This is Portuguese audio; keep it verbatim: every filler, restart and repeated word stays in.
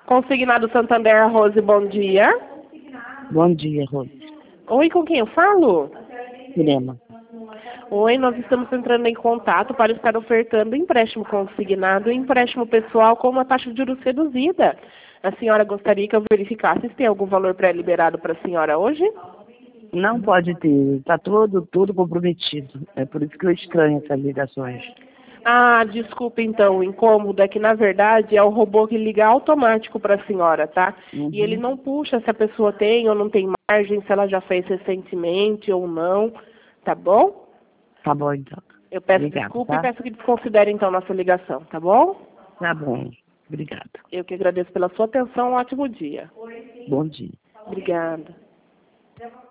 Consignado Santander, Rose, bom dia. Bom dia, Rose. Oi, com quem eu falo? Irema. Oi, nós estamos entrando em contato para estar ofertando empréstimo consignado e empréstimo pessoal com uma taxa de juros reduzida. A senhora gostaria que eu verificasse se tem algum valor pré-liberado para a senhora hoje? Não pode ter, está todo, todo comprometido. É por isso que eu estranho essas ligações. Ah, desculpa então, o incômodo é que na verdade é o robô que liga automático para a senhora, tá? Uhum. E ele não puxa se a pessoa tem ou não tem margem, se ela já fez recentemente ou não, tá bom? Tá bom, então. Eu peço Obrigado, desculpa tá? e peço que desconsidere então nossa ligação, tá bom? Tá bom. Obrigado. Eu que agradeço pela sua atenção, um ótimo dia. Bom dia. Obrigada.